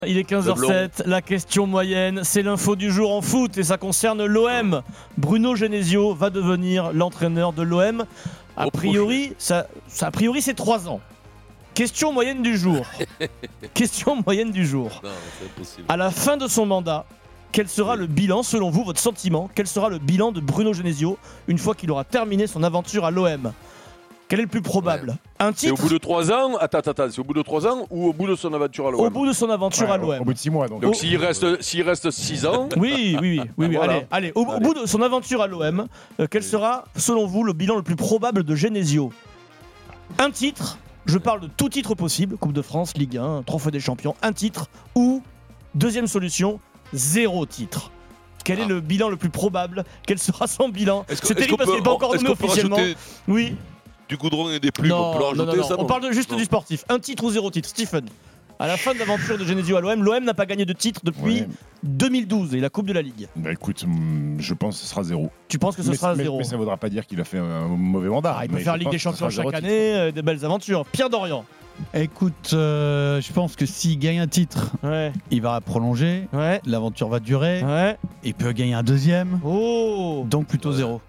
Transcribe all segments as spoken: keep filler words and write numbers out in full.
Il est quinze heures sept, la question moyenne, c'est l'info du jour en foot et ça concerne l'O M. Bruno Genesio va devenir l'entraîneur de l'O M. A priori, ça, ça, a priori c'est trois ans. Question moyenne du jour. Question moyenne du jour. Non, c'est impossible. À la fin de son mandat, quel sera le bilan, selon vous, votre sentiment, quel sera le bilan de Bruno Genesio une fois qu'il aura terminé son aventure à l'O M? Quel est le plus probable? Ouais. Un titre? C'est au bout de trois ans. Attends, attends, attends. C'est au bout de trois ans ou au bout de son aventure à l'O M? Au bout de son aventure ouais, à l'O M. Au, au bout de six mois. Donc, donc au... s'il reste, s'il reste six ans. Oui, oui, oui. oui, oui. Voilà. Allez, allez. Au, allez. au bout de son aventure à l'O M, euh, quel sera, selon vous, le bilan le plus probable de Genesio? Un titre. Je parle de tout titre possible. Coupe de France, Ligue un, Trophée des Champions. Un titre. Ou, deuxième solution, zéro titre. Quel ah. est le bilan le plus probable? Quel sera son bilan? C'est terrible parce qu'il n'est pas encore nommé officiellement. Oui. Du goudron et des plumes, non, on peut rajouter non, non, ça. On parle de juste non. du sportif. Un titre ou zéro titre. Stephen, à la fin de l'aventure de Genesio à l'O M, l'O M n'a pas gagné de titre depuis ouais. deux mille douze et la Coupe de la Ligue. Bah écoute, je pense que ce sera zéro. Tu penses que ce mais, sera mais, zéro? Mais ça ne voudra pas dire qu'il a fait un mauvais mandat. Ah, il peut faire Ligue des Champions chaque année, euh, des belles aventures. Pierre Dorian. Écoute, euh, je pense que s'il gagne un titre, ouais. il va prolonger, ouais. l'aventure va durer, ouais. il peut gagner un deuxième, oh. donc plutôt ouais. zéro.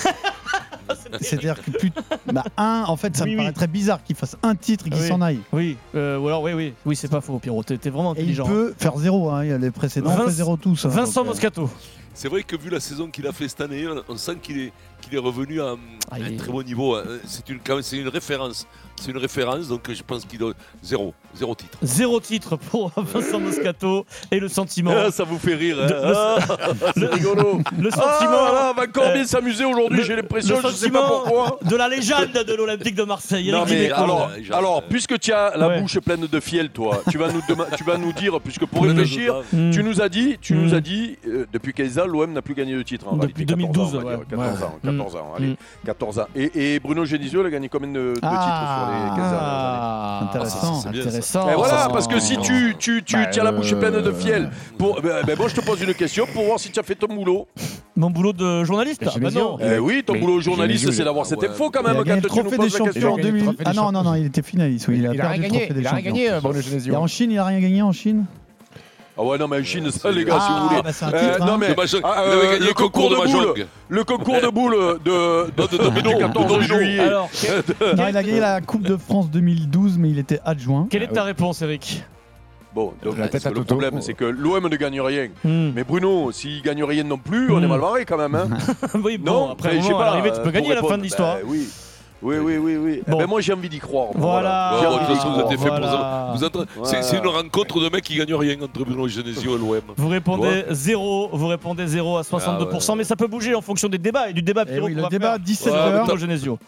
C'est-à-dire que plus bah, un, en fait, ça oui, me oui. paraît très bizarre qu'il fasse un titre et qu'il oui. s'en aille. Oui, euh, ou alors oui, oui, oui, c'est pas faux, Pierrot. T'es, t'es vraiment intelligent. Et il peut faire zéro. Hein, il y a les précédents, Vince, fait zéro tous. Hein, Vincent donc, Moscato. C'est vrai que vu la saison qu'il a fait cette année, on sent qu'il est, qu'il est revenu à, à un très bon niveau. C'est une, c'est une référence. C'est une référence, donc je pense qu'il doit zéro, zéro titre. Zéro titre pour Vincent Moscato et le sentiment. Ah, ça vous fait rire, hein. de, ah, C'est le, rigolo. Le sentiment. Ah, là, on va encore euh, bien s'amuser aujourd'hui. J'ai l'impression, je sais pas pourquoi. De la légende de l'Olympique de Marseille. Non, mais alors, légende, alors, ouais. puisque tu as la ouais. bouche pleine de fiel, toi, tu vas nous, dema- tu vas nous dire, puisque pour réfléchir, mm. tu nous as dit, tu mm. nous as dit, euh, depuis quinze ans, l'O M n'a plus gagné de titre. En depuis deux mille douze, ans, ouais. quatorze ans, quatorze ans, allez, quatorze ans. Et, et Bruno Genesio, il a gagné combien de, de ah, titres sur les quinze ans? Ah, intéressant, ah, intéressant. Et voilà, parce que si tu, tu, tu bah, tiens la bouche pleine de fiel, euh... pour, ben, ben, moi je te pose une question pour voir si tu as fait ton boulot. Mon boulot de journaliste? Ah, bah non. Eh oui, ton mais boulot de journaliste, c'est d'avoir cette info quand même quand tu nous poses la question. Ah non, non, non, il était finaliste. Il a rien gagné. Il a rien gagné, Bruno Genesio. Et en Chine, il a rien gagné en Chine? Ah ouais, non, mais en Chine, ça, les gars, ah, si vous voulez. Bah c'est un titre, euh, hein. Non, mais ah, euh, le concours de boules, le concours de boules de de quatorze juillet. Alors, non, il a gagné la Coupe de France deux mille douze, mais il était adjoint. Quelle est ta réponse, Eric? Bon, donc la tête à le problème, c'est que l'O M ne gagne rien. Mm. Mais Bruno, s'il gagne rien non plus, mm. on est mal barré quand même. Hein. Oui, bon, non, après, je sais pas, à l'arrivée, tu peux gagner à la fin de l'histoire. Bah, oui. Oui, oui, oui, oui. Bon. Ben moi, j'ai envie d'y croire. Voilà. voilà. Bon, de toute façon, vous êtes fait voilà. pour ça. Vous êtes... voilà. c'est, c'est une rencontre de mecs qui gagnent rien entre Bruno Genesio et l'O M. Vous répondez zéro, vous répondez zéro à soixante-deux pour cent, ah ouais. mais ça peut bouger en fonction des débats et du débat. Et oui, le débat dix-sept heures. Genesio.